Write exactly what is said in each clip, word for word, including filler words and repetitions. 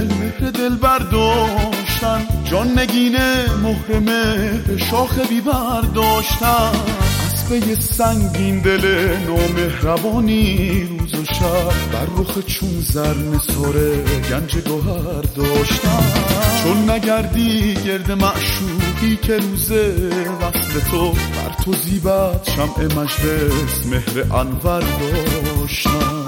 مهر دل برداشتن، جان نگینه مهر مهر شاخ بی برداشتن. اسبه سنگین دل نامهربانی روز و شب بر رخ چون زر نثار گنج گوهر داشتن. چون نگردی گرد معشوقی که روز وصل تو بر تو زیبد شمع مجلس مهر انور داشتن.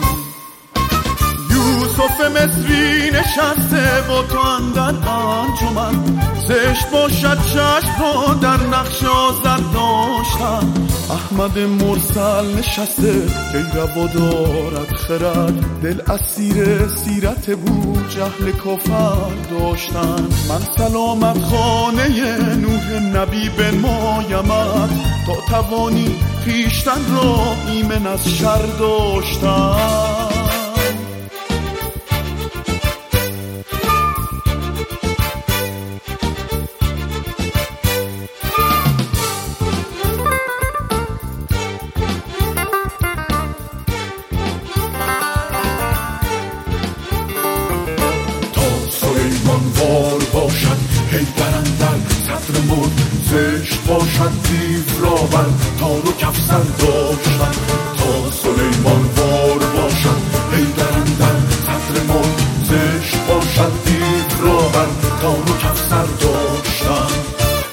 یوسف مصری نشسته با تو اندر انجمن، زشت باشد چشم را در نقش آزر داشتن. احمد مرسل نشسته که روا دارد خرد، دل اسیر سیرت بو جهل کافر داشتن. من سلامت خانه نوح نبی بنمایمت، تا توانی خویشتن را ایمن از شر داشتن. وار باشد حیدر اندر صدر ملک، زشت باشد دیو را بر تار و کفسر داشتن. تا سلیمان وار باشد حیدر اندر صدر ملک، زشت باشد دیو را بر تار و کفسر داشتن.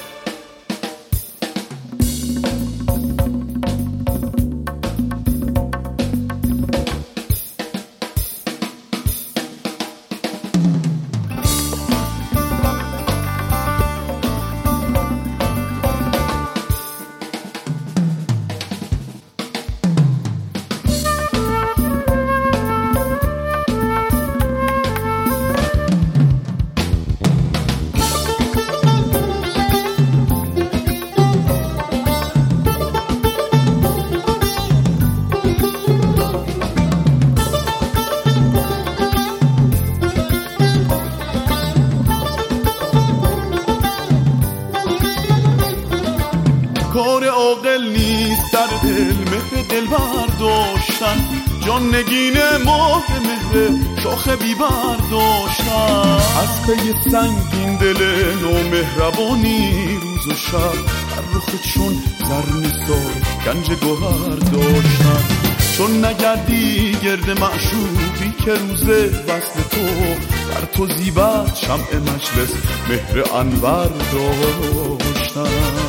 کار عاقل نیست در دل مهر دل برداشتن، جان نگینه ماه مهر شاخ بی برداشتن. از پی سنگین دل نامهربانی روز و شب بر رخ چون زر نثار گنج گوهر داشتن. چون نگردی گرد معشوقی که روز وصل تو بر تو زیبد شمع مجلس مهر انور داشتن.